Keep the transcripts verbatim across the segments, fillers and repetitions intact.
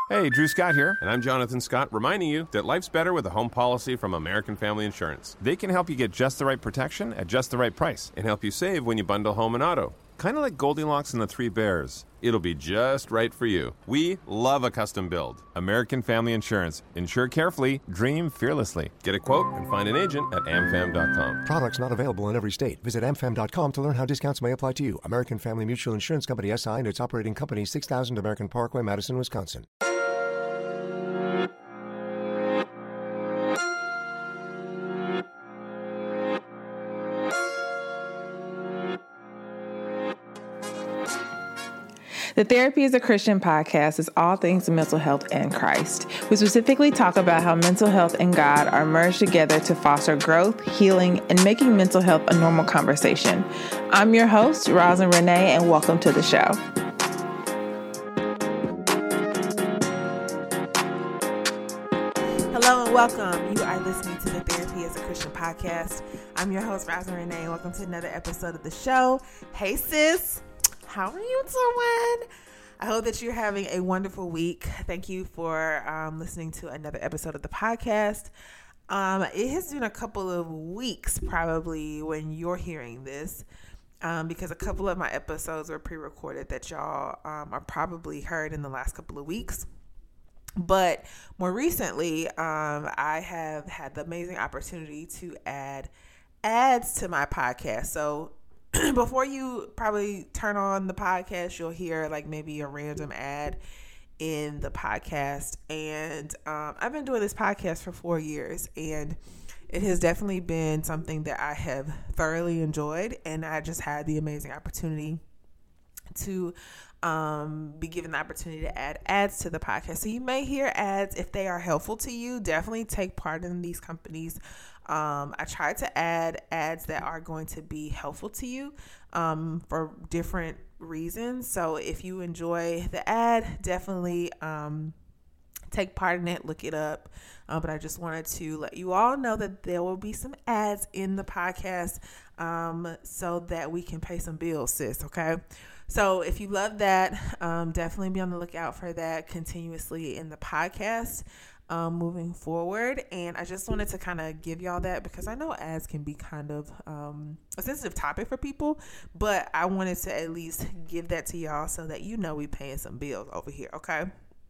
Hey, Drew Scott here. And I'm Jonathan Scott, reminding you that life's better with a home policy from American Family Insurance. They can help you get just the right protection at just the right price. And help you save when you bundle home and auto. Kind of like Goldilocks and the Three Bears. It'll be just right for you. We love a custom build. American Family Insurance. Insure carefully, dream fearlessly. Get a quote and find an agent at am fam dot com. Products not available in every state. Visit am fam dot com to learn how discounts may apply to you. American Family Mutual Insurance Company S I and its operating company, six thousand American Parkway, Madison, Wisconsin. The Therapy is a Christian podcast is all things mental health and Christ. We specifically talk about how mental health and God are merged together to foster growth, healing, and making mental health a normal conversation. I'm your host, Rosin Renee, and welcome to the show. Hello and welcome. You are listening to the Therapy is a Christian podcast. I'm your host, Rosin Renee, and welcome to another episode of the show. Hey, sis. How are you doing? I hope that you're having a wonderful week. Thank you for um, listening to another episode of the podcast. Um, it has been a couple of weeks probably when you're hearing this um, because a couple of my episodes were pre-recorded that y'all um, are probably heard in the last couple of weeks. But more recently, um, I have had the amazing opportunity to add ads to my podcast. So before you probably turn on the podcast, you'll hear like maybe a random ad in the podcast. And um, I've been doing this podcast for four years and it has definitely been something that I have thoroughly enjoyed. And I just had the amazing opportunity to um, be given the opportunity to add ads to the podcast. So you may hear ads if they are helpful to you. Definitely take part in these companies. Um, I try to add ads that are going to be helpful to you um, for different reasons. So if you enjoy the ad, definitely um, take part in it, look it up. Uh, but I just wanted to let you all know that there will be some ads in the podcast um, so that we can pay some bills, sis, okay? So if you love that, um, definitely be on the lookout for that continuously in the podcast. Um, moving forward. And I just wanted to kind of give y'all that because I know ads can be kind of um, a sensitive topic for people, but I wanted to at least give that to y'all so that you know we paying some bills over here, okay?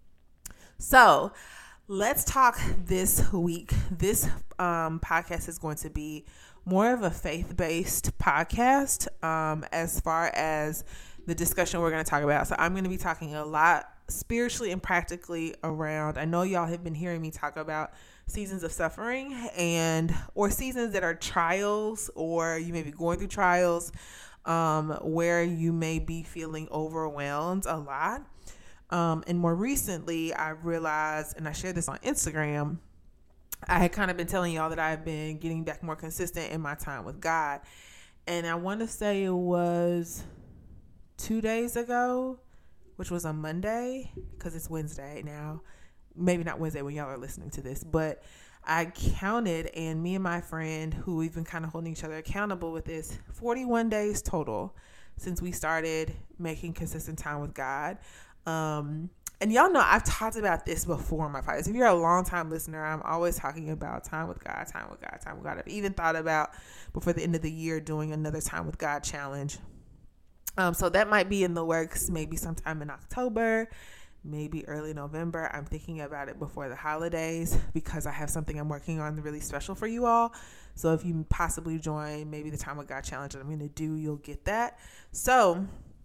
So let's talk this week. This um, podcast is going to be more of a faith-based podcast um, as far as the discussion we're going to talk about. So I'm going to be talking a lot spiritually and practically around. I know y'all have been hearing me talk about seasons of suffering and or seasons that are trials, or you may be going through trials um, where you may be feeling overwhelmed a lot. Um, and more recently, I realized, and I shared this on Instagram, I had kind of been telling y'all that I've been getting back more consistent in my time with God. And I want to say it was two days ago, which was on Monday, because it's Wednesday now. Maybe not Wednesday when y'all are listening to this, but I counted, and me and my friend, who we've been kind of holding each other accountable with this, forty-one days total since we started making consistent time with God. Um, and y'all know I've talked about this before in my podcast. If you're a long-time listener, I'm always talking about time with God, time with God, time with God. I've even thought about, before the end of the year, doing another Time with God challenge. Um, so that might be in the works maybe sometime in October, maybe early November. I'm thinking about it before the holidays because I have something I'm working on really special for you all. So if you possibly join maybe the Time with God challenge that I'm going to do, you'll get that. So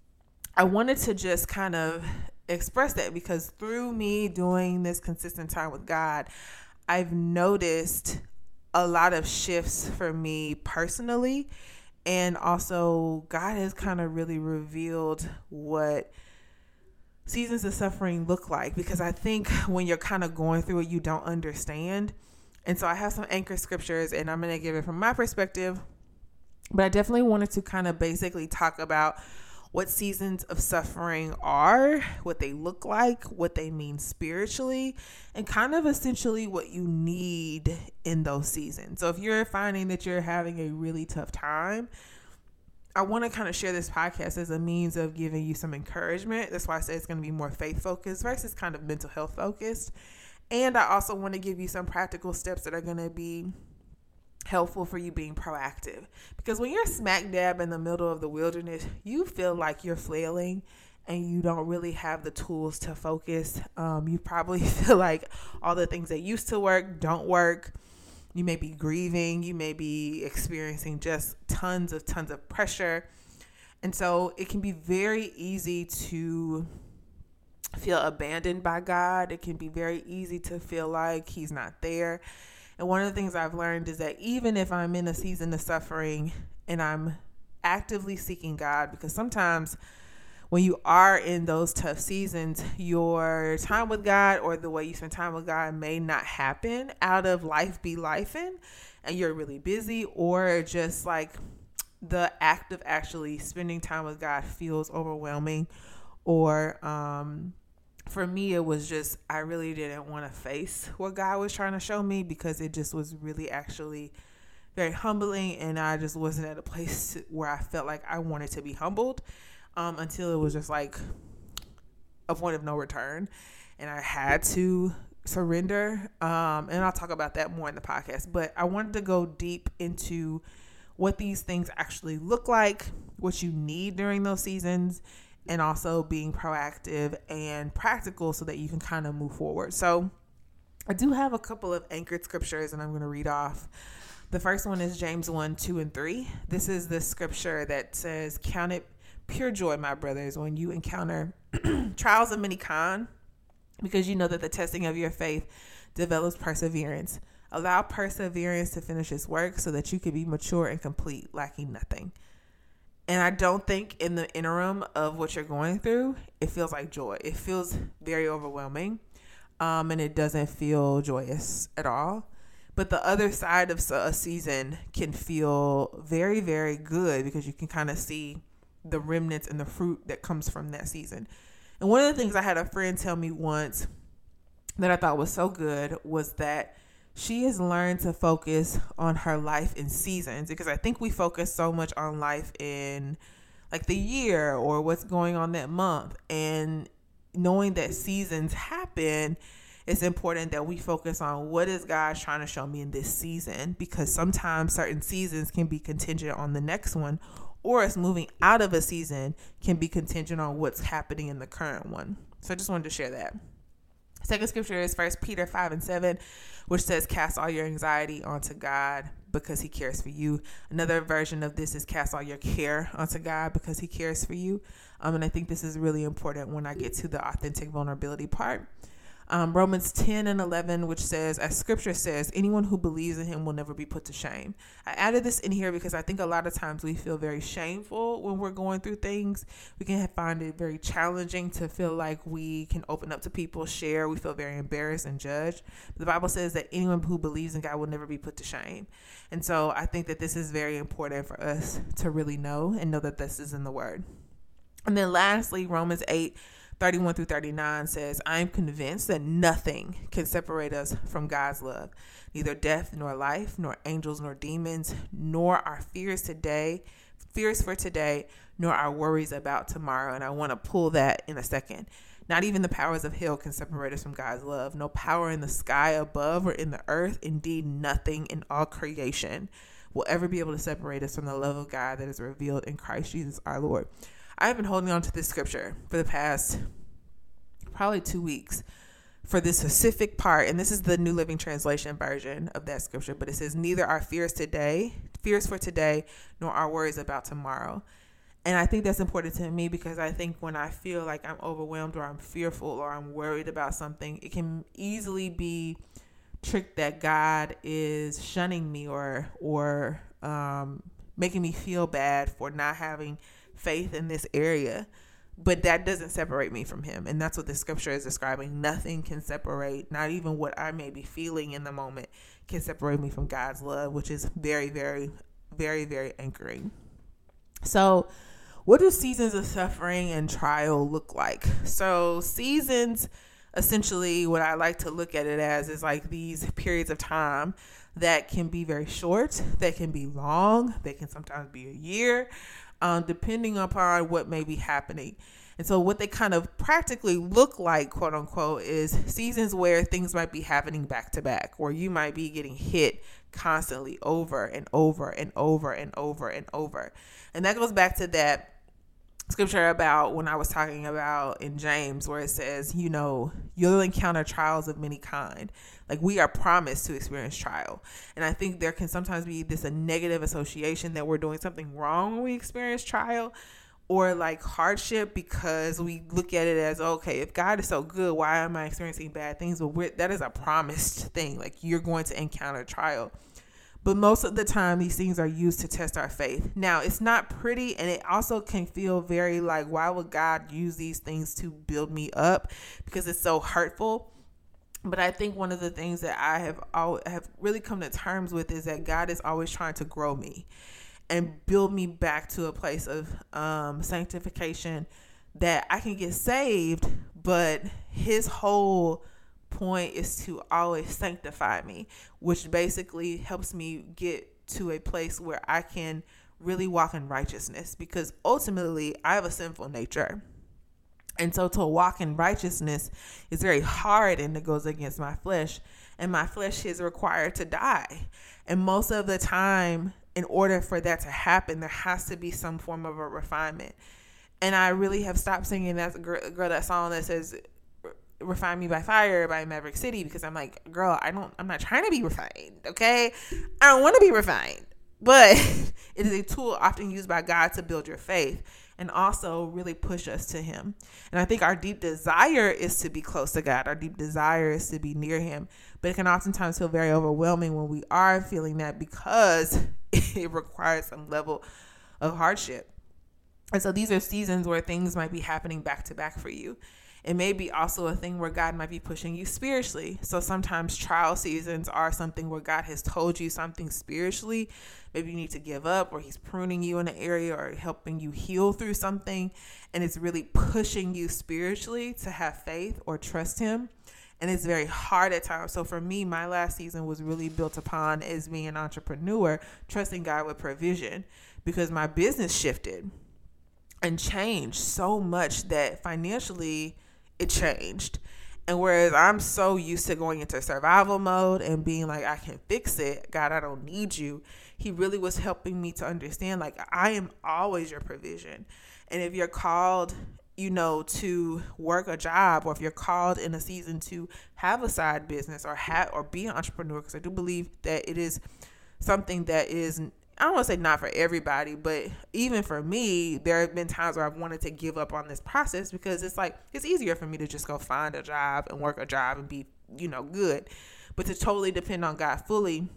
I wanted to just kind of express that because through me doing this consistent time with God, I've noticed a lot of shifts for me personally. And also, God has kind of really revealed what seasons of suffering look like, because I think when you're kind of going through it, you don't understand. And so I have some anchor scriptures, and I'm going to give it from my perspective. But I definitely wanted to kind of basically talk about what seasons of suffering are, what they look like, what they mean spiritually, and kind of essentially what you need in those seasons. So if you're finding that you're having a really tough time, I want to kind of share this podcast as a means of giving you some encouragement. That's why I say it's going to be more faith focused versus kind of mental health focused. And I also want to give you some practical steps that are going to be helpful for you being proactive. Because when you're smack dab in the middle of the wilderness, you feel like you're flailing and you don't really have the tools to focus. Um, you probably feel like all the things that used to work don't work. You may be grieving. You may be experiencing just tons of tons of pressure. And so it can be very easy to feel abandoned by God. It can be very easy to feel like he's not there. And one of the things I've learned is that even if I'm in a season of suffering and I'm actively seeking God, because sometimes when you are in those tough seasons, your time with God or the way you spend time with God may not happen out of life be lifing and you're really busy, or just like the act of actually spending time with God feels overwhelming. Or um, for me, it was just, I really didn't want to face what God was trying to show me because it just was really actually very humbling. And I just wasn't at a place where I felt like I wanted to be humbled. Um, until it was just like a point of no return and I had to surrender. Um, and I'll talk about that more in the podcast, but I wanted to go deep into what these things actually look like, what you need during those seasons, and also being proactive and practical so that you can kind of move forward. So I do have a couple of anchored scriptures and I'm going to read off. The first one is James one, two, and three. This is the scripture that says, "Count it pure joy, my brothers, when you encounter trials of many kind, because you know that the testing of your faith develops perseverance. Allow perseverance to finish its work so that you can be mature and complete, lacking nothing." And I don't think in the interim of what you're going through, it feels like joy. It feels very overwhelming, um, and it doesn't feel joyous at all. But the other side of a season can feel very, very good because you can kind of see the remnants and the fruit that comes from that season. And one of the things I had a friend tell me once that I thought was so good was that she has learned to focus on her life in seasons, because I think we focus so much on life in like the year or what's going on that month. And knowing that seasons happen, it's important that we focus on what is God trying to show me in this season, because sometimes certain seasons can be contingent on the next one, or us moving out of a season can be contingent on what's happening in the current one. So I just wanted to share that. Second scripture is First Peter five and seven, which says, "Cast all your anxiety onto God because he cares for you." Another version of this is, "Cast all your care onto God because he cares for you." Um, and I think this is really important when I get to the authentic vulnerability part. Um, Romans ten and eleven, which says, as scripture says, anyone who believes in him will never be put to shame. I added this in here because I think a lot of times we feel very shameful when we're going through things. We can find it very challenging to feel like we can open up to people, share. We feel very embarrassed and judged. But the Bible says that anyone who believes in God will never be put to shame. And so I think that this is very important for us to really know and know that this is in the word. And then lastly, Romans eight, thirty-one through thirty-nine says, "I am convinced that nothing can separate us from God's love, neither death nor life, nor angels nor demons, nor our fears today, fears for today, nor our worries about tomorrow." And I want to pull that in a second. Not even the powers of hell can separate us from God's love. No power in the sky above or in the earth, indeed nothing in all creation, will ever be able to separate us from the love of God that is revealed in Christ Jesus our Lord. I have been holding on to this scripture for the past probably two weeks for this specific part. And this is the New Living Translation version of that scripture. But it says, "Neither our fears today, fears for today, nor our worries about tomorrow." And I think that's important to me because I think when I feel like I'm overwhelmed or I'm fearful or I'm worried about something, it can easily be tricked that God is shunning me or, or um, making me feel bad for not having faith in this area. But that doesn't separate me from him. And that's what the scripture is describing. Nothing can separate, not even what I may be feeling in the moment can separate me from God's love, which is very, very, very, very anchoring. So what do seasons of suffering and trial look like? So seasons, essentially what I like to look at it as is like these periods of time that can be very short, that can be long, they can sometimes be a year. um, depending upon what may be happening. And so what they kind of practically look like, quote unquote, is seasons where things might be happening back to back, where you might be getting hit constantly over and over and over and over and over. And that goes back to that scripture about when I was talking about in James, where it says, you know, you'll encounter trials of many kind. Like, we are promised to experience trial. And I think there can sometimes be this a negative association that we're doing something wrong when we experience trial or like hardship, because we look at it as, okay, if God is so good, why am I experiencing bad things? But we're, that is a promised thing. Like, you're going to encounter trial. But most of the time, these things are used to test our faith. Now, it's not pretty, and it also can feel very like, why would God use these things to build me up? Because it's so hurtful. But I think one of the things that I have always, have really come to terms with is that God is always trying to grow me and build me back to a place of um, sanctification, that I can get saved, but his whole point is to always sanctify me, which basically helps me get to a place where I can really walk in righteousness, because ultimately I have a sinful nature. And so to walk in righteousness is very hard, and it goes against my flesh, and my flesh is required to die. And most of the time, in order for that to happen, there has to be some form of a refinement. And I really have stopped singing that girl, girl that song that says, "Refine Me by Fire" by Maverick City, because I'm like, girl, I don't, I'm not trying to be refined. Okay. I don't want to be refined, but it is a tool often used by God to build your faith and also really push us to him. And I think our deep desire is to be close to God. Our deep desire is to be near him, but it can oftentimes feel very overwhelming when we are feeling that, because it requires some level of hardship. And so these are seasons where things might be happening back to back for you. It may be also a thing where God might be pushing you spiritually. So sometimes trial seasons are something where God has told you something spiritually. Maybe you need to give up, or he's pruning you in an area or helping you heal through something. And it's really pushing you spiritually to have faith or trust him. And it's very hard at times. So for me, my last season was really built upon as being an entrepreneur, trusting God with provision, because my business shifted and changed so much that financially it changed. And whereas I'm so used to going into survival mode and being like, I can fix it, God, I don't need you, he really was helping me to understand, like, I am always your provision. And if you're called, you know, to work a job, or if you're called in a season to have a side business or have or be an entrepreneur, because I do believe that it is something that is, I don't want to say not for everybody, but even for me, there have been times where I've wanted to give up on this process, because it's like, it's easier for me to just go find a job and work a job and be, you know, good. But to totally depend on God fully,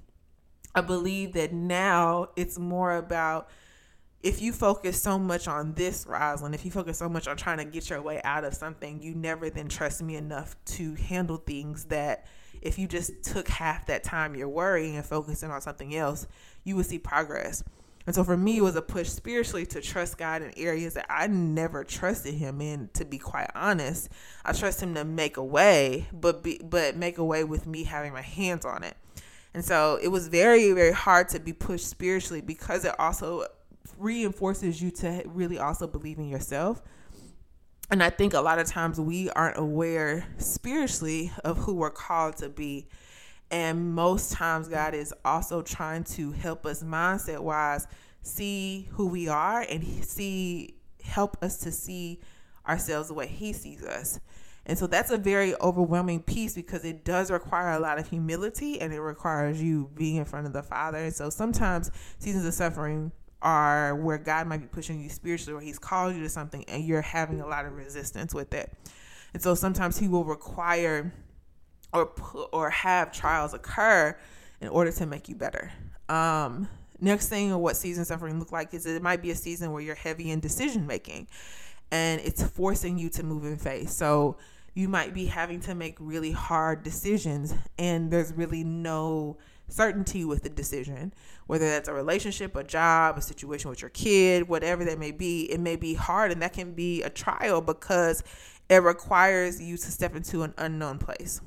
I believe that now it's more about, if you focus so much on this, Rosalind, if you focus so much on trying to get your way out of something, you never then trust me enough to handle things that if you just took half that time you're worrying and focusing on something else, you would see progress. And so for me, it was a push spiritually to trust God in areas that I never trusted him in, to be quite honest. I trust him to make a way, but be, but make a way with me having my hands on it. And so it was very, very hard to be pushed spiritually, because it also reinforces you to really also believe in yourself. And I think a lot of times we aren't aware spiritually of who we're called to be. And most times God is also trying to help us mindset wise see who we are, and see, help us to see ourselves the way he sees us. And so that's a very overwhelming piece, because it does require a lot of humility, and it requires you being in front of the Father. And so sometimes seasons of suffering are where God might be pushing you spiritually, or he's called you to something and you're having a lot of resistance with it. And so sometimes he will require or put, or have trials occur in order to make you better. Um, next thing, or what season suffering look like, is it might be a season where you're heavy in decision making, and it's forcing you to move in faith. So you might be having to make really hard decisions, and there's really no certainty with the decision, whether that's a relationship, a job, a situation with your kid, whatever that may be. It may be hard, and that can be a trial, because it requires you to step into an unknown place.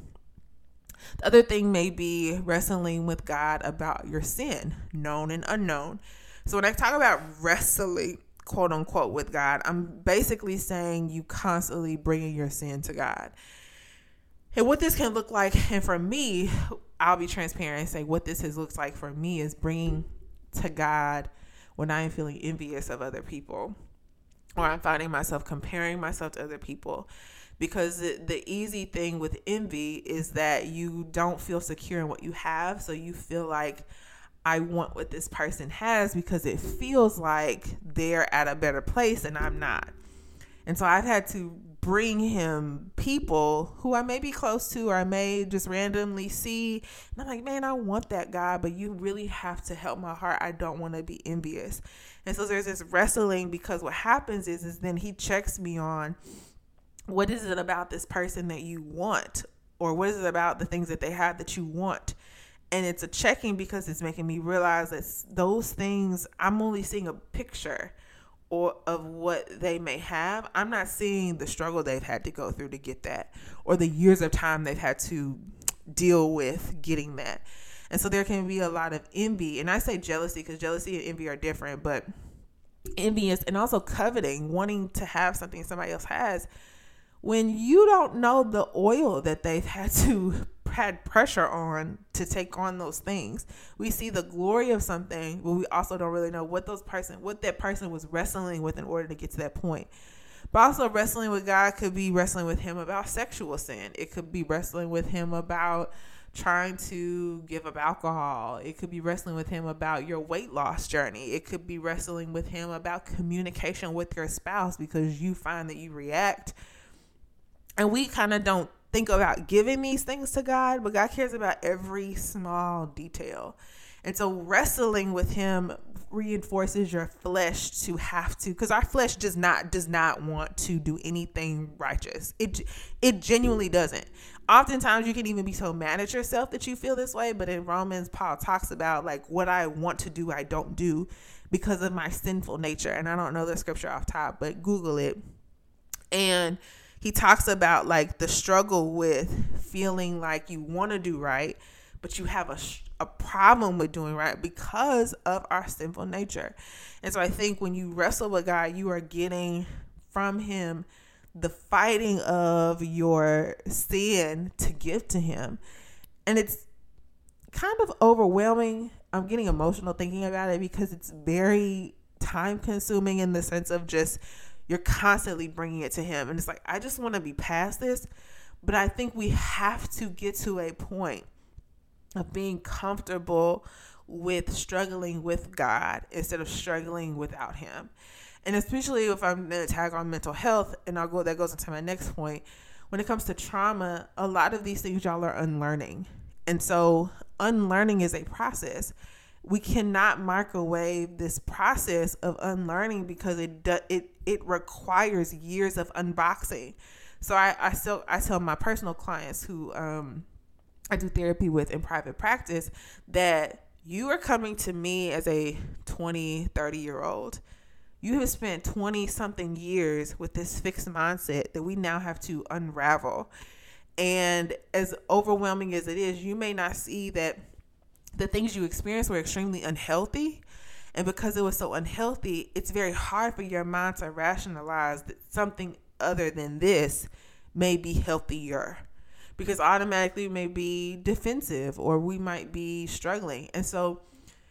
The other thing may be wrestling with God about your sin, known and unknown. So when I talk about wrestling, quote unquote with God. I'm basically saying you constantly bringing your sin to God. And what this can look like, and for me, I'll be transparent and say what this has looks like for me is bringing to God when I am feeling envious of other people, or I'm finding myself comparing myself to other people. Because the, the easy thing with envy is that you don't feel secure in what you have. So you feel like, I want what this person has because it feels like they're at a better place and I'm not. And so I've had to bring him people who I may be close to, or I may just randomly see. And I'm like, man, I want that guy, but you really have to help my heart. I don't want to be envious. And so there's this wrestling, because what happens is, is then he checks me on, what is it about this person that you want? Or what is it about the things that they have that you want? And it's a checking, because it's making me realize that those things, I'm only seeing a picture or of what they may have. I'm not seeing the struggle they've had to go through to get that, or the years of time they've had to deal with getting that. And so there can be a lot of envy. And I say jealousy because jealousy and envy are different, but envious and also coveting, wanting to have something somebody else has, when you don't know the oil that they've had to had pressure on to take on those things. We see the glory of something, but we also don't really know what those person, what that person was wrestling with in order to get to that point. But also wrestling with God could be wrestling with him about sexual sin. It could be wrestling with him about trying to give up alcohol. It could be wrestling with him about your weight loss journey. It could be wrestling with him about communication with your spouse, because you find that you react. And we kind of don't think about giving these things to God, but God cares about every small detail. And so wrestling with him reinforces your flesh to have to, because our flesh does not does not want to do anything righteous. It it genuinely doesn't. Oftentimes you can even be so mad at yourself that you feel this way. But in Romans, Paul talks about like, what I want to do, I don't do because of my sinful nature. And I don't know the scripture off top, but Google it. And he talks about like the struggle with feeling like you want to do right, but you have a, a problem with doing right because of our sinful nature. And so I think when you wrestle with God, you are getting from him the fighting of your sin to give to him. And it's kind of overwhelming. I'm getting emotional thinking about it because it's very time consuming in the sense of just, you're constantly bringing it to him. And it's like, I just want to be past this. But I think we have to get to a point of being comfortable with struggling with God instead of struggling without him. And especially if I'm going to tag on mental health, and I'll go, that goes into my next point. When it comes to trauma, a lot of these things y'all are unlearning. And so unlearning is a process. We cannot microwave this process of unlearning because it do, it it requires years of unboxing. So I I still I tell my personal clients who um I do therapy with in private practice that you are coming to me as a twenty, thirty year old. You have spent twenty something years with this fixed mindset that we now have to unravel. And as overwhelming as it is, you may not see that the things you experienced were extremely unhealthy. And because it was so unhealthy, it's very hard for your mind to rationalize that something other than this may be healthier, because automatically we may be defensive or we might be struggling. And so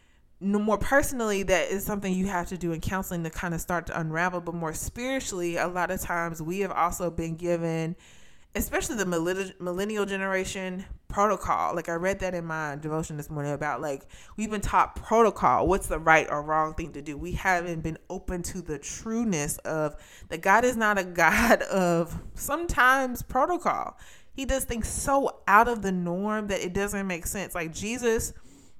no more personally, that is something you have to do in counseling to kind of start to unravel. But more spiritually, a lot of times we have also been given, especially the millennial generation, protocol. Like I read that in my devotion this morning about like, we've been taught protocol. What's the right or wrong thing to do? We haven't been open to the trueness of that God is not a God of sometimes protocol. He does things so out of the norm that it doesn't make sense. Like Jesus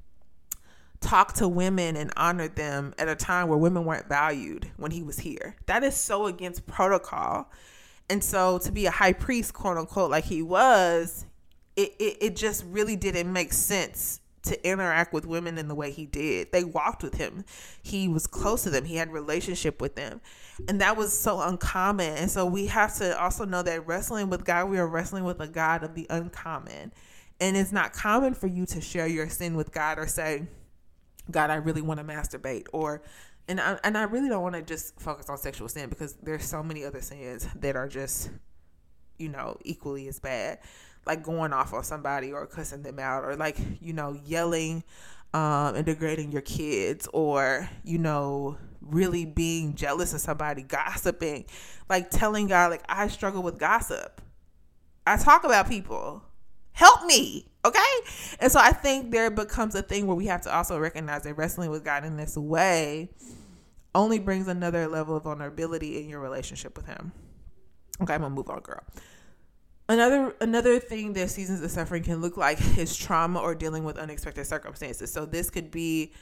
talked to women and honored them at a time where women weren't valued when he was here. That is so against protocol. And so to be a high priest, quote unquote, like he was, it, it, it just really didn't make sense to interact with women in the way he did. They walked with him. He was close to them. He had relationship with them. And that was so uncommon. And so we have to also know that wrestling with God, we are wrestling with a God of the uncommon. And it's not common for you to share your sin with God or say, God, I really want to masturbate, or and I, and I really don't want to just focus on sexual sin, because there's so many other sins that are just, you know, equally as bad, like going off on somebody or cussing them out, or like, you know, yelling um, and degrading your kids, or, you know, really being jealous of somebody, gossiping, like telling God, like, I struggle with gossip. I talk about people. Help me. Okay. And so I think there becomes a thing where we have to also recognize that wrestling with God in this way only brings another level of vulnerability in your relationship with him. Okay, I'm gonna move on, girl. Another another thing that seasons of suffering can look like is trauma or dealing with unexpected circumstances. So this could be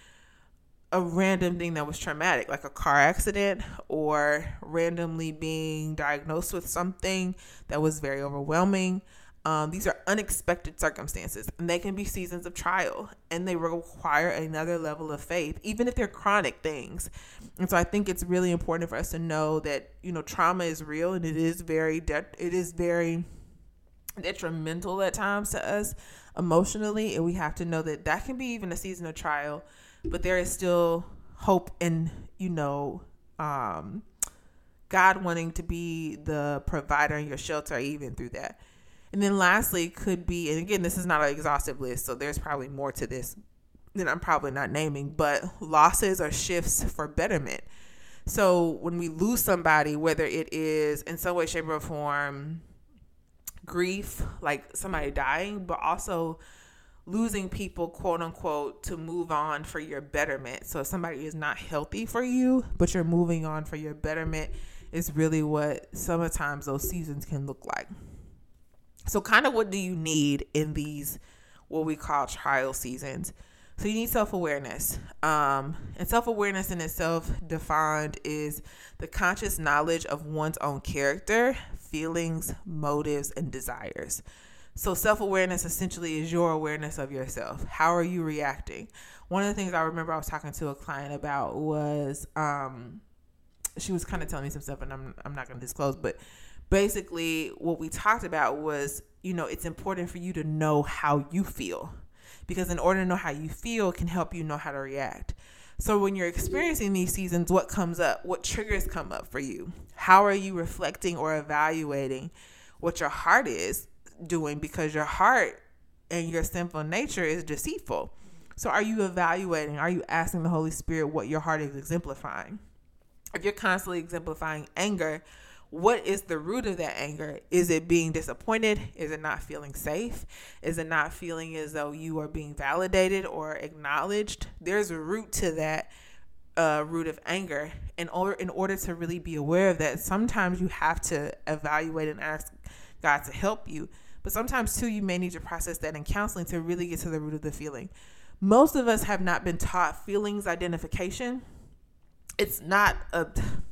a random thing that was traumatic, like a car accident, or randomly being diagnosed with something that was very overwhelming. Um, these are unexpected circumstances, and they can be seasons of trial, and they require another level of faith, even if they're chronic things. And so I think it's really important for us to know that, you know, trauma is real, and it is very, de- it is very detrimental at times to us emotionally. And we have to know that that can be even a season of trial, but there is still hope in, you know, um, God wanting to be the provider and your shelter even through that. And then lastly could be, and again, this is not an exhaustive list, so there's probably more to this than I'm probably not naming, but losses or shifts for betterment. So when we lose somebody, whether it is in some way, shape, or form, grief, like somebody dying, but also losing people, quote unquote, to move on for your betterment. So if somebody is not healthy for you, but you're moving on for your betterment, is really what sometimes those seasons can look like. So kind of what do you need in these, what we call trial seasons? So you need self-awareness. Um, and self-awareness in itself defined is the conscious knowledge of one's own character, feelings, motives, and desires. So self-awareness essentially is your awareness of yourself. How are you reacting? One of the things I remember I was talking to a client about was, um, she was kind of telling me some stuff, and I'm I'm not going to disclose, but basically what we talked about was, you know, it's important for you to know how you feel, because in order to know how you feel can help you know how to react. So when you're experiencing these seasons, what comes up? What triggers come up for you? How are you reflecting or evaluating what your heart is doing? Because your heart and your sinful nature is deceitful. So are you evaluating? Are you asking the Holy Spirit what your heart is exemplifying? If you're constantly exemplifying anger, what is the root of that anger? Is it being disappointed? Is it not feeling safe? Is it not feeling as though you are being validated or acknowledged? There's a root to that uh, root of anger. In order, in order to really be aware of that, sometimes you have to evaluate and ask God to help you. But sometimes, too, you may need to process that in counseling to really get to the root of the feeling. Most of us have not been taught feelings identification. It's not a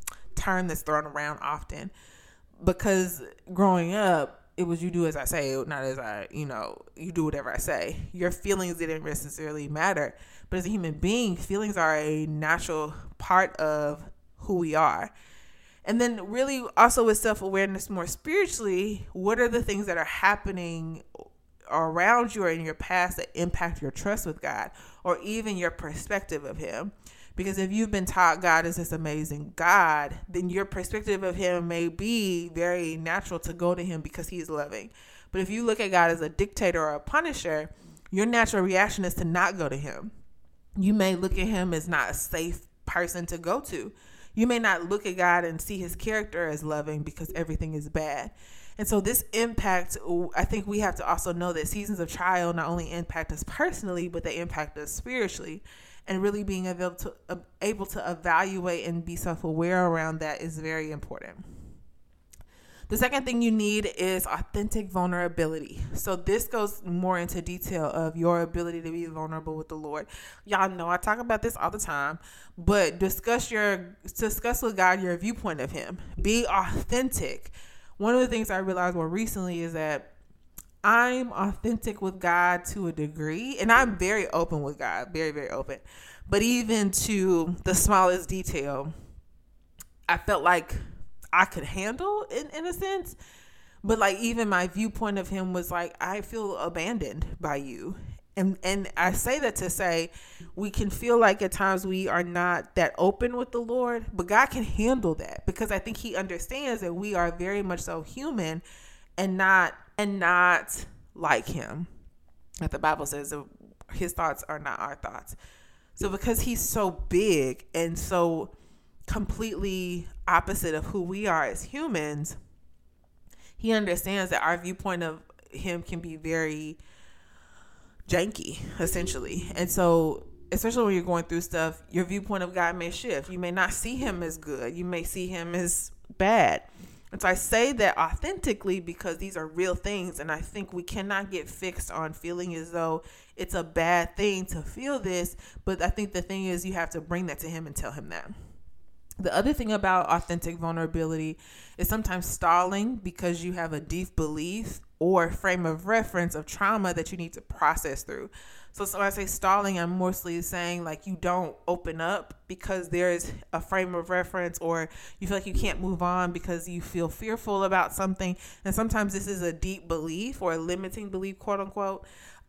term that's thrown around often, because growing up, it was you do as I say, not as I, you know, you do whatever I say. Your feelings didn't necessarily matter. But as a human being, feelings are a natural part of who we are. And then really also with self-awareness more spiritually, what are the things that are happening around you or in your past that impact your trust with God or even your perspective of him? Because if you've been taught God is this amazing God, then your perspective of him may be very natural to go to him because he's loving. But if you look at God as a dictator or a punisher, your natural reaction is to not go to him. You may look at him as not a safe person to go to. You may not look at God and see his character as loving because everything is bad. And so this impact, I think we have to also know that seasons of trial not only impact us personally, but they impact us spiritually. And really being able to, uh, able to evaluate and be self-aware around that is very important. The second thing you need is authentic vulnerability. So this goes more into detail of your ability to be vulnerable with the Lord. Y'all know I talk about this all the time, but discuss your discuss with God your viewpoint of him. Be authentic. One of the things I realized more recently is that I'm authentic with God to a degree, and I'm very open with God, very, very open. But even to the smallest detail, I felt like I could handle in, in a sense. But like even my viewpoint of him was like, I feel abandoned by you. And and I say that to say we can feel like at times we are not that open with the Lord, but God can handle that because I think he understands that we are very much so human and not and not like him. That the Bible says that his thoughts are not our thoughts. So because he's so big and so completely opposite of who we are as humans, he understands that our viewpoint of him can be very janky, essentially. And so, especially when you're going through stuff, your viewpoint of God may shift. You may not see him as good. You may see him as bad. And so I say that authentically because these are real things. And I think we cannot get fixed on feeling as though it's a bad thing to feel this. But I think the thing is you have to bring that to him and tell him that. The other thing about authentic vulnerability is sometimes stalling because you have a deep belief or frame of reference of trauma that you need to process through. So, so when I say stalling, I'm mostly saying like you don't open up because there's a frame of reference or you feel like you can't move on because you feel fearful about something. And sometimes this is a deep belief or a limiting belief, quote unquote,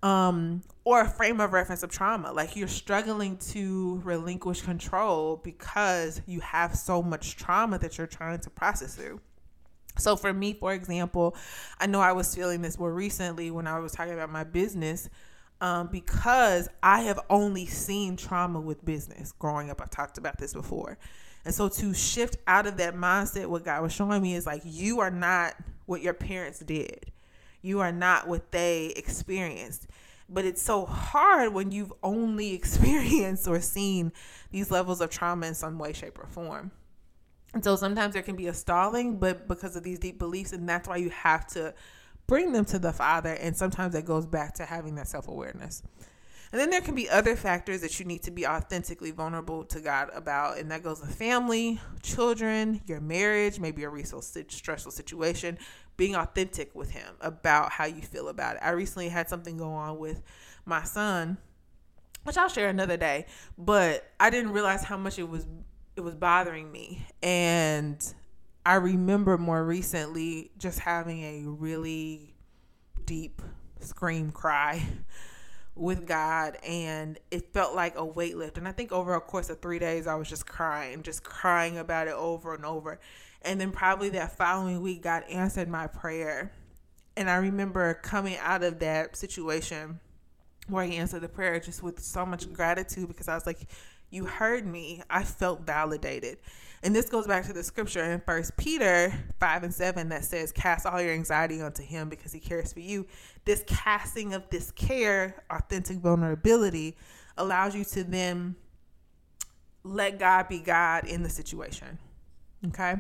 um, or a frame of reference of trauma. Like you're struggling to relinquish control because you have so much trauma that you're trying to process through. So for me, for example, I know I was feeling this more recently when I was talking about my business um, because I have only seen trauma with business growing up. I've talked about this before. And so to shift out of that mindset, what God was showing me is like, you are not what your parents did. You are not what they experienced. But it's so hard when you've only experienced or seen these levels of trauma in some way, shape, or form. And so sometimes there can be a stalling, but because of these deep beliefs, and that's why you have to bring them to the Father. And sometimes that goes back to having that self-awareness. And then there can be other factors that you need to be authentically vulnerable to God about. And that goes with family, children, your marriage, maybe a real stressful situation, being authentic with him about how you feel about it. I recently had something go on with my son, which I'll share another day, but I didn't realize how much it was it was bothering me. And I remember more recently just having a really deep scream cry with God, and it felt like a weight lift. And I think over a course of three days, I was just crying, just crying about it over and over. And then probably that following week, God answered my prayer. And I remember coming out of that situation where he answered the prayer just with so much gratitude because I was like, you heard me. I felt validated. And this goes back to the scripture in First Peter five and seven that says, cast all your anxiety onto him because he cares for you. This casting of this care, authentic vulnerability, allows you to then let God be God in the situation. Okay.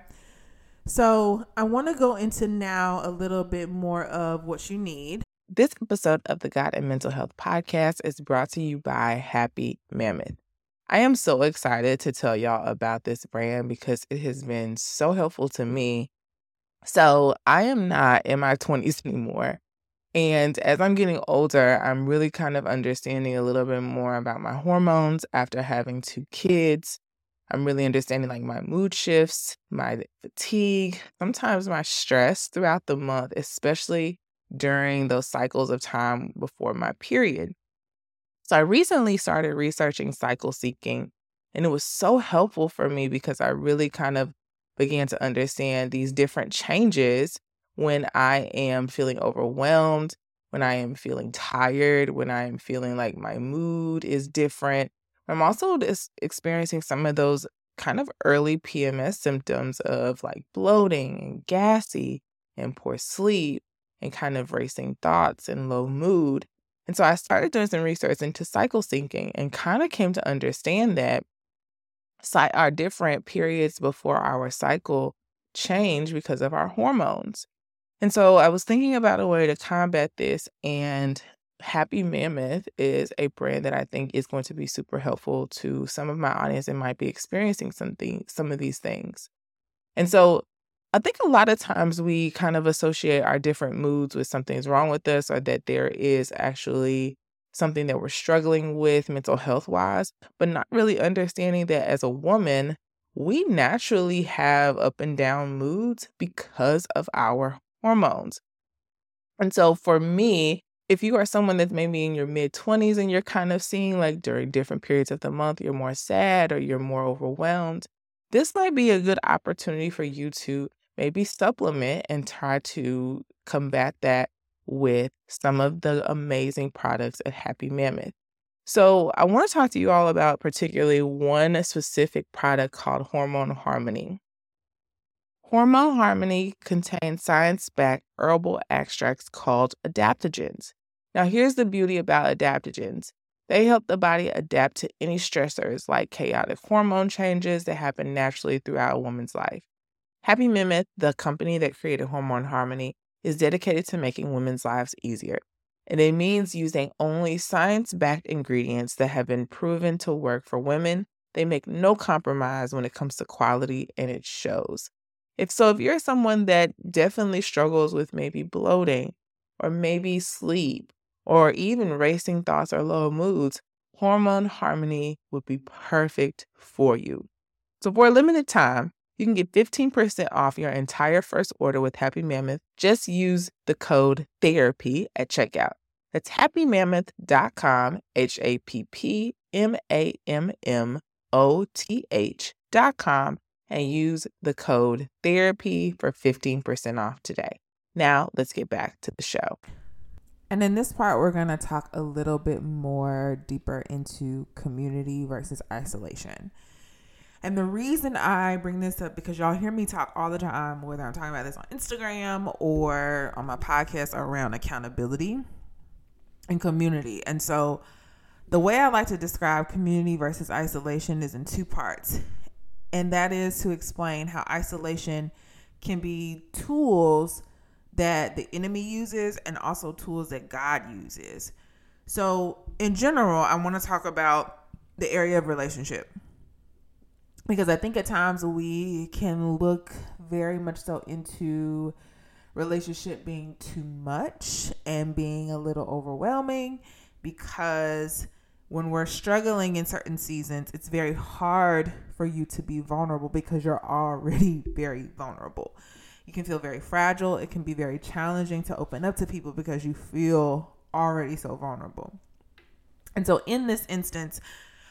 So I want to go into now a little bit more of what you need. This episode of the God and Mental Health Podcast is brought to you by Happy Mammoth. I am so excited to tell y'all about this brand because it has been so helpful to me. So I am not in my twenties anymore. And as I'm getting older, I'm really kind of understanding a little bit more about my hormones after having two kids. I'm really understanding like my mood shifts, my fatigue, sometimes my stress throughout the month, especially during those cycles of time before my period. So I recently started researching cycle seeking, and it was so helpful for me because I really kind of began to understand these different changes when I am feeling overwhelmed, when I am feeling tired, when I am feeling like my mood is different. I'm also just experiencing some of those kind of early P M S symptoms of like bloating and gassy and poor sleep and kind of racing thoughts and low mood. And so I started doing some research into cycle syncing and kind of came to understand that our different periods before our cycle change because of our hormones. And so I was thinking about a way to combat this, and Happy Mammoth is a brand that I think is going to be super helpful to some of my audience that might be experiencing something, some of these things. And so I think a lot of times we kind of associate our different moods with something's wrong with us or that there is actually something that we're struggling with mental health wise, but not really understanding that as a woman, we naturally have up and down moods because of our hormones. And so for me, if you are someone that's maybe in your mid twenties and you're kind of seeing like during different periods of the month, you're more sad or you're more overwhelmed, this might be a good opportunity for you to maybe supplement and try to combat that with some of the amazing products at Happy Mammoth. So I want to talk to you all about particularly one specific product called Hormone Harmony. Hormone Harmony contains science-backed herbal extracts called adaptogens. Now, here's the beauty about adaptogens. They help the body adapt to any stressors like chaotic hormone changes that happen naturally throughout a woman's life. Happy Mammoth, the company that created Hormone Harmony, is dedicated to making women's lives easier. And it means using only science-backed ingredients that have been proven to work for women. They make no compromise when it comes to quality, and it shows. If so, if you're someone that definitely struggles with maybe bloating or maybe sleep or even racing thoughts or low moods, Hormone Harmony would be perfect for you. So for a limited time, you can get fifteen percent off your entire first order with Happy Mammoth. Just use the code THERAPY at checkout. That's happy mammoth dot com, H A P P M A M M O T H dot com, and use the code THERAPY for fifteen percent off today. Now, let's get back to the show. And in this part, we're going to talk a little bit more deeper into community versus isolation. And the reason I bring this up, because y'all hear me talk all the time, whether I'm talking about this on Instagram or on my podcast, around accountability and community. And so the way I like to describe community versus isolation is in two parts. And that is to explain how isolation can be tools that the enemy uses and also tools that God uses. So in general, I want to talk about the area of relationship, because I think at times we can look very much so into relationship being too much and being a little overwhelming, because when we're struggling in certain seasons, it's very hard for you to be vulnerable because you're already very vulnerable. You can feel very fragile. It can be very challenging to open up to people because you feel already so vulnerable. And so in this instance,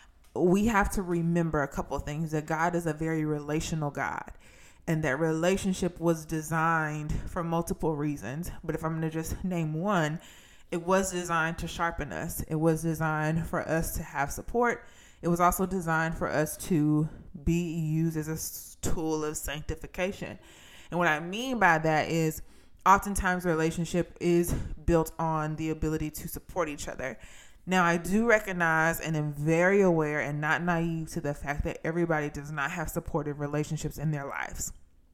we have to remember a couple of things, that God is a very relational God, and that relationship was designed for multiple reasons. But if I'm going to just name one, it was designed to sharpen us. It was designed for us to have support. It was also designed for us to be used as a tool of sanctification. And what I mean by that is oftentimes relationship is built on the ability to support each other. Now, I do recognize and am very aware and not naive to the fact that everybody does not have supportive relationships in their lives.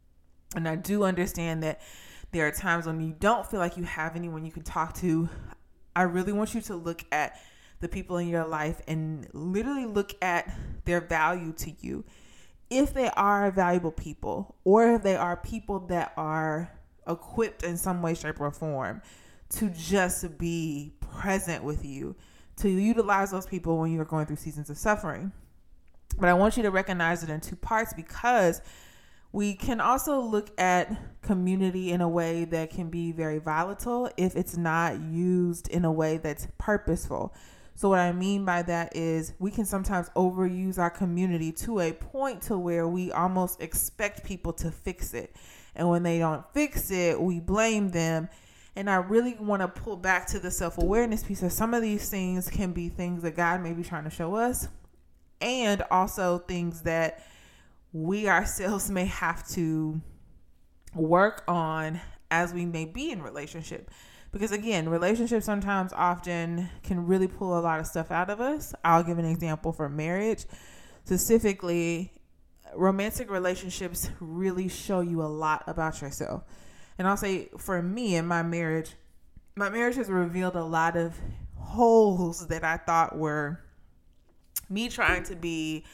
And I do understand that there are times when you don't feel like you have anyone you can talk to. I really want you to look at the people in your life and literally look at their value to you. If they are valuable people, or if they are people that are equipped in some way, shape, or form to just be present with you, to utilize those people when you're going through seasons of suffering. But I want you to recognize it in two parts, because we can also look at community in a way that can be very volatile if it's not used in a way that's purposeful. So what I mean by that is we can sometimes overuse our community to a point to where we almost expect people to fix it. And when they don't fix it, we blame them. And I really want to pull back to the self-awareness piece of some of these things can be things that God may be trying to show us, and also things that we ourselves may have to work on as we may be in relationship. Because again, relationships sometimes often can really pull a lot of stuff out of us. I'll give an example for marriage. Specifically, romantic relationships really show you a lot about yourself. And I'll say for me in my marriage, my marriage has revealed a lot of holes that I thought were me trying to be,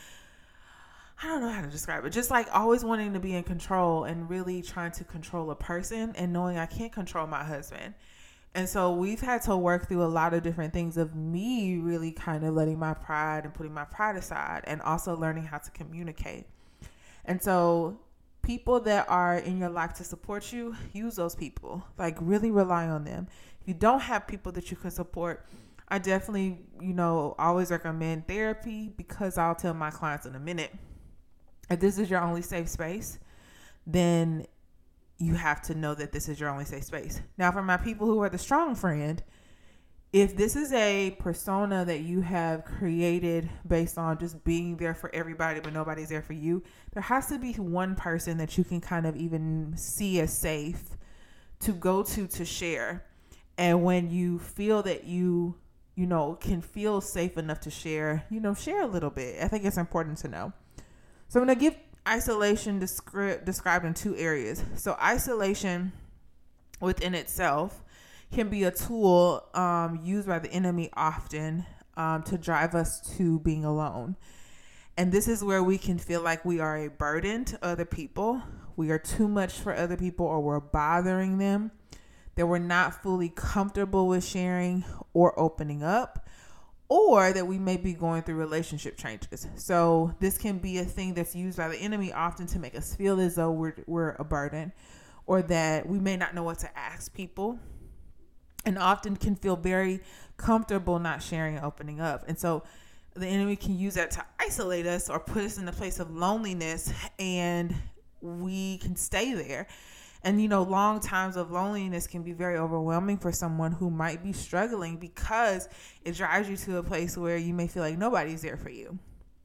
I don't know how to describe it, just like always wanting to be in control and really trying to control a person and knowing I can't control my husband. And so we've had to work through a lot of different things of me really kind of letting my pride and putting my pride aside, and also learning how to communicate. And so people that are in your life to support you, use those people. Like really rely on them. If you don't have people that you can support, I definitely, you know, always recommend therapy, because I'll tell my clients in a minute, if this is your only safe space, then you have to know that this is your only safe space. Now, for my people who are the strong friend, if this is a persona that you have created based on just being there for everybody, but nobody's there for you, there has to be one person that you can kind of even see as safe to go to, to share. And when you feel that you, you know, can feel safe enough to share, you know, share a little bit. I think it's important to know. So I'm going to give isolation descri- described in two areas. So isolation within itself can be a tool um, used by the enemy often um, to drive us to being alone. And this is where we can feel like we are a burden to other people. We are too much for other people, or we're bothering them, that we're not fully comfortable with sharing or opening up, or that we may be going through relationship changes. So this can be a thing that's used by the enemy often to make us feel as though we're, we're a burden, or that we may not know what to ask people, and often can feel very comfortable not sharing and opening up. And so the enemy can use that to isolate us or put us in a place of loneliness, and we can stay there. And, you know, long times of loneliness can be very overwhelming for someone who might be struggling, because it drives you to a place where you may feel like nobody's there for you.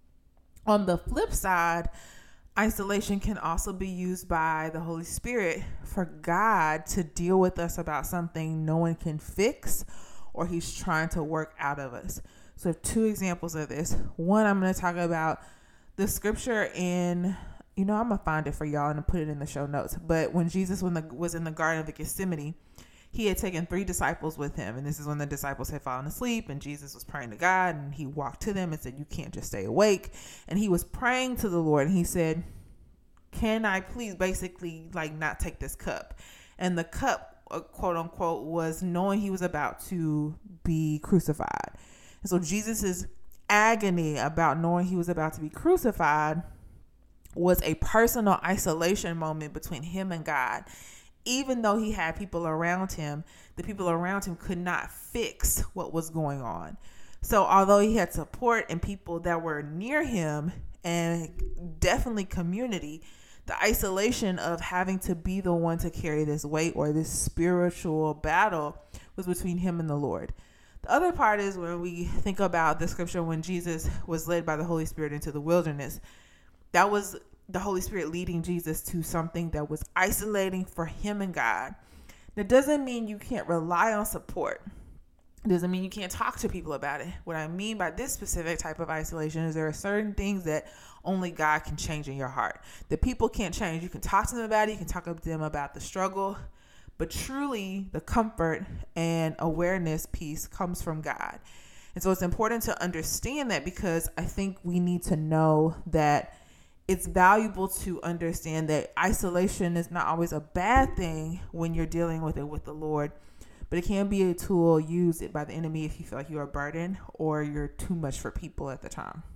On the flip side, isolation can also be used by the Holy Spirit for God to deal with us about something no one can fix, or he's trying to work out of us. So two examples of this. One, I'm going to talk about the scripture in, you know, I'm going to find it for y'all and put it in the show notes. But when Jesus when the, was in the Garden of the Gethsemane, he had taken three disciples with him. And this is when the disciples had fallen asleep, and Jesus was praying to God, and he walked to them and said, you can't just stay awake. And he was praying to the Lord, and he said, can I please basically like not take this cup? And the cup, uh, quote unquote, was knowing he was about to be crucified. And so Jesus's agony about knowing he was about to be crucified was a personal isolation moment between him and God. Even though he had people around him, the people around him could not fix what was going on. So although he had support and people that were near him, and definitely community, the isolation of having to be the one to carry this weight or this spiritual battle was between him and the Lord. The other part is when we think about the scripture when Jesus was led by the Holy Spirit into the wilderness. That was the Holy Spirit leading Jesus to something that was isolating for him and God. That doesn't mean you can't rely on support. It doesn't mean you can't talk to people about it. What I mean by this specific type of isolation is there are certain things that only God can change in your heart. That people can't change. You can talk to them about it. You can talk to them about the struggle. But truly, the comfort and awareness piece comes from God. And so it's important to understand that, because I think we need to know that it's valuable to understand that isolation is not always a bad thing when you're dealing with it with the Lord, but it can be a tool used by the enemy if you feel like you're a burden or you're too much for people at the time.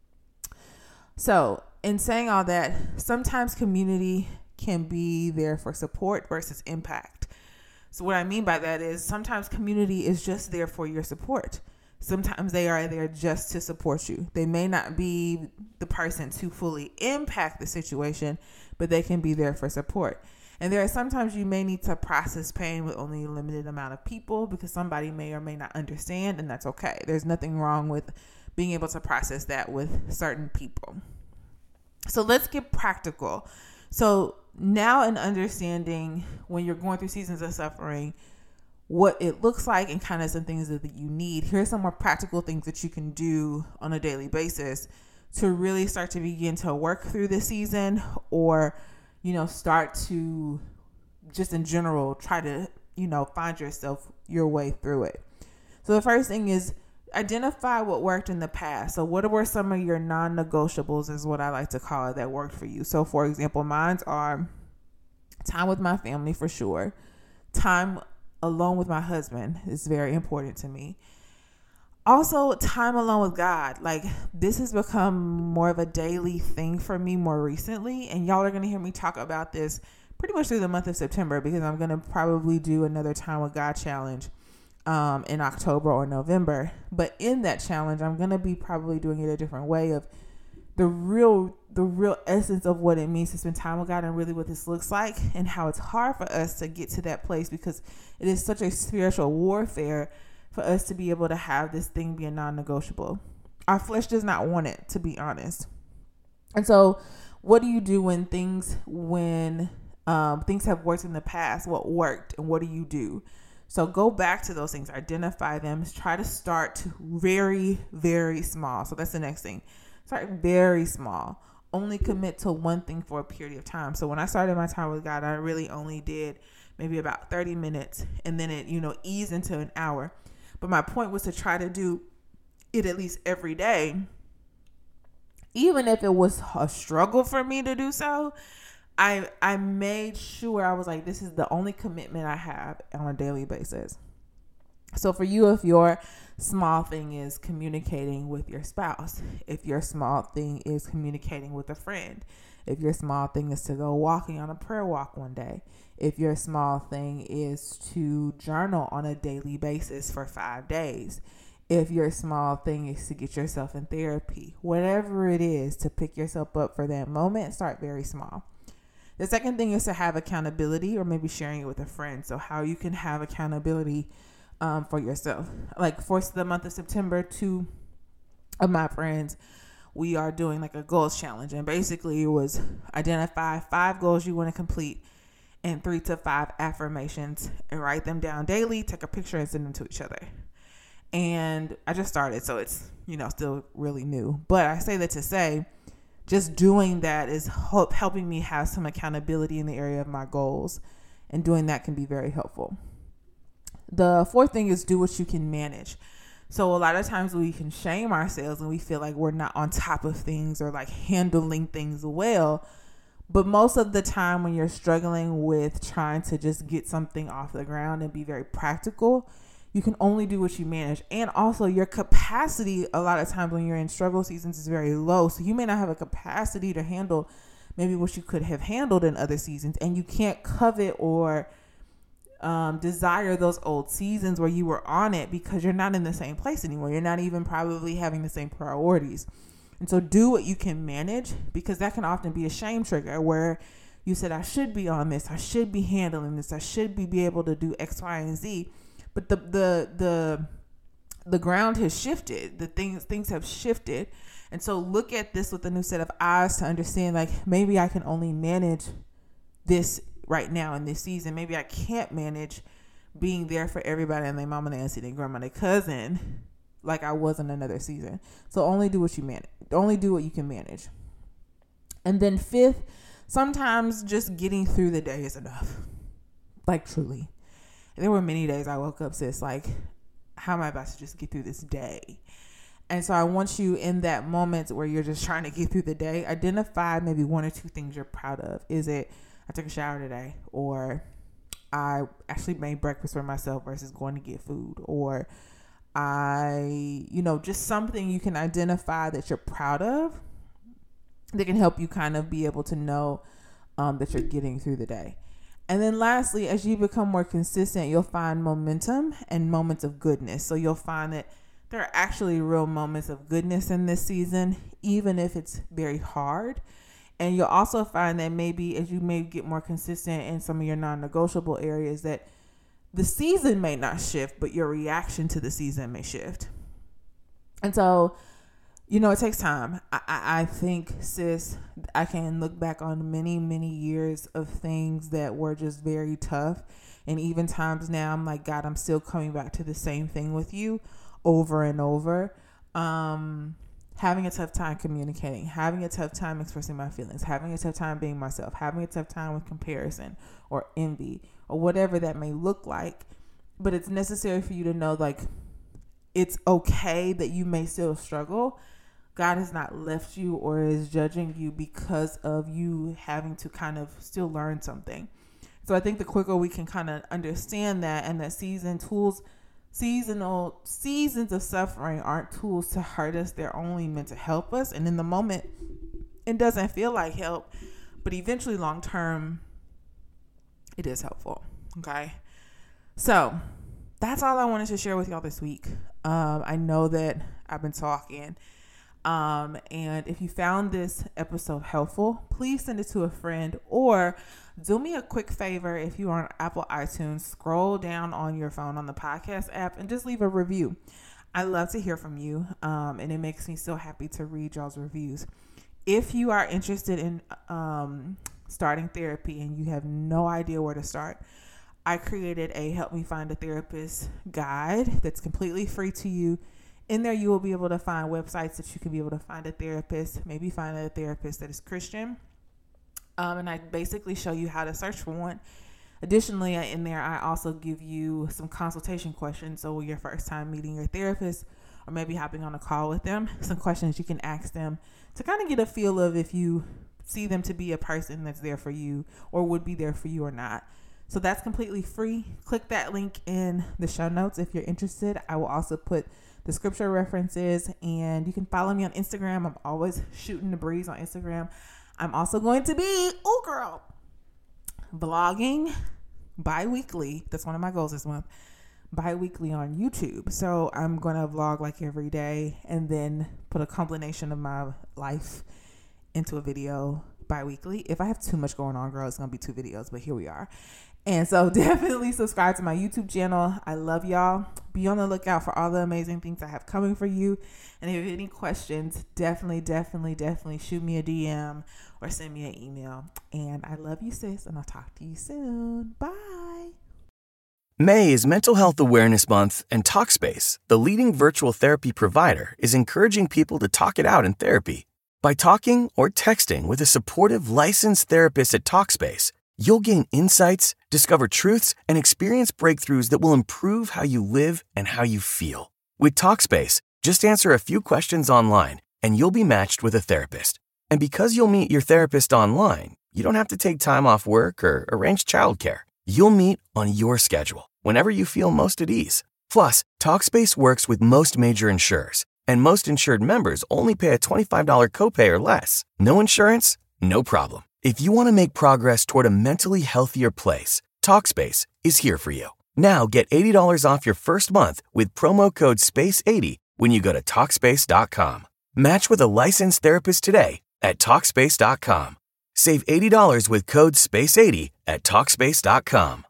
So in saying all that, sometimes community can be there for support versus impact. So what I mean by that is sometimes community is just there for your support. Sometimes they are there just to support you. They may not be the person to fully impact the situation, but they can be there for support. And there are sometimes you may need to process pain with only a limited amount of people, because somebody may or may not understand, and that's okay. There's nothing wrong with being able to process that with certain people. So let's get practical. So now in understanding when you're going through seasons of suffering, what it looks like and kind of some things that you need, here's some more practical things that you can do on a daily basis to really start to begin to work through this season, or, you know, start to just in general try to, you know, find yourself your way through it. So the first thing is identify what worked in the past. So what were some of your non-negotiables is what I like to call it that worked for you. So for example, mine are time with my family for sure. Time alone with my husband is very important to me. Also, time alone with God. Like, this has become more of a daily thing for me more recently. And y'all are going to hear me talk about this pretty much through the month of September, because I'm going to probably do another Time with God challenge. um, in October or November. But in that challenge, I'm going to be probably doing it a different way of the real the real essence of what it means to spend time with God and really what this looks like, and how it's hard for us to get to that place because it is such a spiritual warfare for us to be able to have this thing be a non-negotiable. Our flesh does not want it, to be honest. And so what do you do when things when um, things have worked in the past? What worked and what do you do? So go back to those things, identify them, try to start very, very small. So that's the next thing. Start very small. Only commit to one thing for a period of time. So when I started my time with God, I really only did maybe about thirty minutes, and then it, you know, eased into an hour. But my point was to try to do it at least every day. Even if it was a struggle for me to do so, I I made sure I was like, this is the only commitment I have on a daily basis. So for you, if your small thing is communicating with your spouse, if your small thing is communicating with a friend, if your small thing is to go walking on a prayer walk one day, if your small thing is to journal on a daily basis for five days, if your small thing is to get yourself in therapy, whatever it is to pick yourself up for that moment, start very small. The second thing is to have accountability, or maybe sharing it with a friend. So how you can have accountability um, for yourself. Like for the month of September, two of my friends, we are doing like a goals challenge. And basically it was identify five goals you want to complete and three to five affirmations and write them down daily, take a picture and send them to each other. And I just started, so it's, you know, still really new. But I say that to say, just doing that is help, helping me have some accountability in the area of my goals. And doing that can be very helpful. The fourth thing is do what you can manage. So a lot of times we can shame ourselves and we feel like we're not on top of things or like handling things well. But most of the time when you're struggling with trying to just get something off the ground and be very practical, you can only do what you manage. And also your capacity, a lot of times when you're in struggle seasons, is very low. So you may not have a capacity to handle maybe what you could have handled in other seasons. And you can't covet or um, desire those old seasons where you were on it because you're not in the same place anymore. You're not even probably having the same priorities. And so do what you can manage, because that can often be a shame trigger where you said, I should be on this. I should be handling this. I should be, be able to do X, Y, and Z. But the the the the ground has shifted. The things things have shifted. And so look at this with a new set of eyes to understand, like, maybe I can only manage this right now in this season. Maybe I can't manage being there for everybody and their mama, their auntie, their grandma, their cousin like I was in another season. So only do what you manage. Only do what you can manage. And then fifth, sometimes just getting through the day is enough. Like, truly. There were many days I woke up, sis, like, how am I about to just get through this day? And so I want you in that moment where you're just trying to get through the day, identify maybe one or two things you're proud of. Is it, I took a shower today, or I actually made breakfast for myself versus going to get food, or I, you know, just something you can identify that you're proud of that can help you kind of be able to know um, that you're getting through the day. And then lastly, as you become more consistent, you'll find momentum and moments of goodness. So you'll find that there are actually real moments of goodness in this season, even if it's very hard. And you'll also find that maybe as you may get more consistent in some of your non-negotiable areas, that the season may not shift, but your reaction to the season may shift. And so, you know, it takes time. I, I, I think, sis, I can look back on many, many years of things that were just very tough. And even times now, I'm like, God, I'm still coming back to the same thing with you over and over. Um, having a tough time communicating, having a tough time expressing my feelings, having a tough time being myself, having a tough time with comparison or envy or whatever that may look like. But it's necessary for you to know, like, it's okay that you may still struggle. God has not left you or is judging you because of you having to kind of still learn something. So I think the quicker we can kind of understand that, and that season tools, seasonal seasons of suffering aren't tools to hurt us. They're only meant to help us. And in the moment, it doesn't feel like help, but eventually long term, it is helpful. Okay. So that's all I wanted to share with y'all this week. Um, I know that I've been talking. Um, and if you found this episode helpful, please send it to a friend, or do me a quick favor. If you are on Apple iTunes, scroll down on your phone on the podcast app and just leave a review. I love to hear from you. Um, and it makes me so happy to read y'all's reviews. If you are interested in, um, starting therapy and you have no idea where to start, I created a Help Me Find a Therapist guide that's completely free to you. In there, you will be able to find websites that you can be able to find a therapist, maybe find a therapist that is Christian. Um, and I basically show you how to search for one. Additionally, in there, I also give you some consultation questions. So your first time meeting your therapist, or maybe hopping on a call with them, some questions you can ask them to kind of get a feel of if you see them to be a person that's there for you or would be there for you or not. So that's completely free. Click that link in the show notes if you're interested. I will also put the scripture references, and you can follow me on Instagram. I'm always shooting the breeze on Instagram. I'm also going to be, oh girl, vlogging bi-weekly. That's one of my goals this month. Bi-weekly on YouTube. So I'm going to vlog like every day and then put a combination of my life into a video bi-weekly. If I have too much going on, girl, it's going to be two videos, but here we are. And so definitely subscribe to my YouTube channel. I love y'all. Be on the lookout for all the amazing things I have coming for you. And if you have any questions, definitely, definitely, definitely shoot me a D M or send me an email. And I love you, sis, and I'll talk to you soon. Bye. May is Mental Health Awareness Month, and Talkspace, the leading virtual therapy provider, is encouraging people to talk it out in therapy. By talking or texting with a supportive licensed therapist at Talkspace, you'll gain insights, discover truths, and experience breakthroughs that will improve how you live and how you feel. With Talkspace, just answer a few questions online, and you'll be matched with a therapist. And because you'll meet your therapist online, you don't have to take time off work or arrange childcare. You'll meet on your schedule, whenever you feel most at ease. Plus, Talkspace works with most major insurers, and most insured members only pay a twenty-five dollars copay or less. No insurance? No problem. If you want to make progress toward a mentally healthier place, Talkspace is here for you. Now get eighty dollars off your first month with promo code space eighty when you go to Talkspace dot com. Match with a licensed therapist today at Talkspace dot com. Save eighty dollars with code space eighty at Talkspace dot com.